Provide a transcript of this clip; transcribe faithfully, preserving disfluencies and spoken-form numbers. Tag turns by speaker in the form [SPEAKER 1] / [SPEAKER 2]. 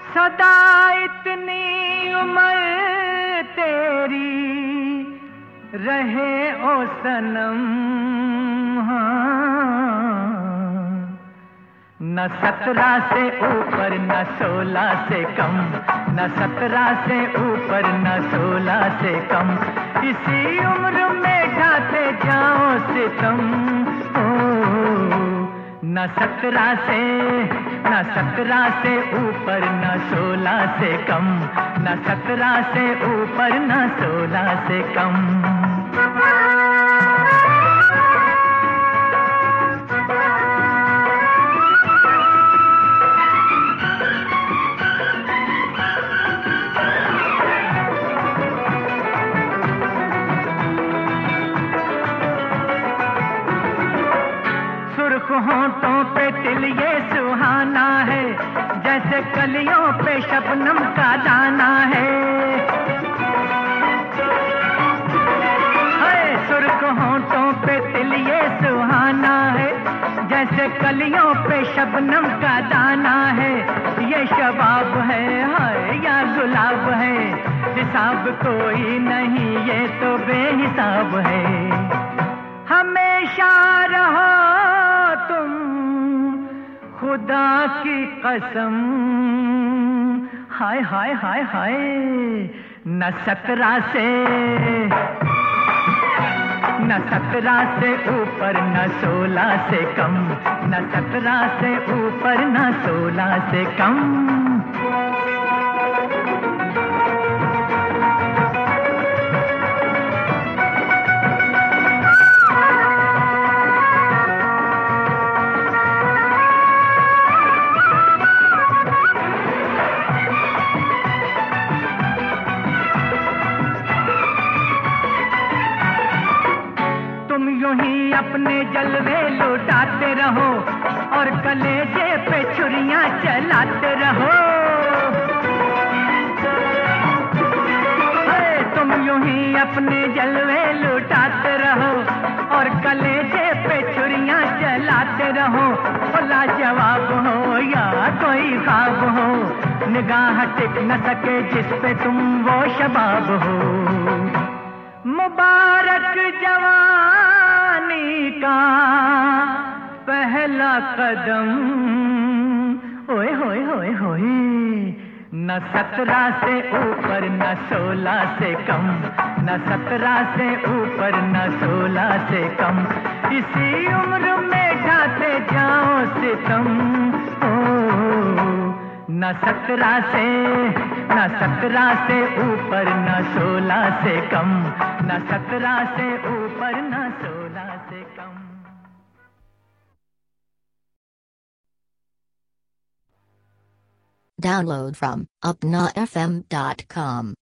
[SPEAKER 1] सदा इतनी उम्र तेरी रहे ओ सनम, हाँ। न सत्रह से ऊपर न सोलह से कम, न सत्रह से ऊपर न सोलह से कम, इसी उम्र में ढाते जाओ सितम। ओ न सत्रह से न सत्रह से ऊपर न सोलह से कम, न सत्रह से ऊपर न सोलह से कम। सुर्ख होंठों पे तिल ये सुहाना है, जैसे कलियों पे शबनम का दाना है। हाय सुर्ख होंठों पे तिल ये सुहाना है, जैसे कलियों पे शबनम का दाना है। ये शबाब है हाय या गुलाब है, हिसाब कोई नहीं ये तो बेहिसाब है। हमेशा रहो तुम खुदा की कसम, हाय हाय हाय हाय। न सत्रह से न सत्रह से ऊपर न सोलह से कम, न सत्रह से ऊपर न सोलह से कम। ही अपने जलवे लुटाते रहो और कलेजे पे छुरियां चलाते रहो। तुम यूं ही अपने जलवे लुटाते रहो और कलेजे पे छुरियां चलाते रहो। लाजवाब हो या कोई ख्वाब हो, निगाह टिक न सके जिस पे तुम वो शबाब हो। मुबारक जवानी का पहला कदम, ओए होए होए होए। न सत्रह से ऊपर न सोलह से कम, न सत्रह से ऊपर न सोलह से कम, इसी उम्र में ढाते जाओ सितम। ओ न सत्रह से न सत्रह से ऊपर न सोलह से कम, न सत्रह से ऊपर न सोलह से कम।
[SPEAKER 2] Download from upna f m dot com.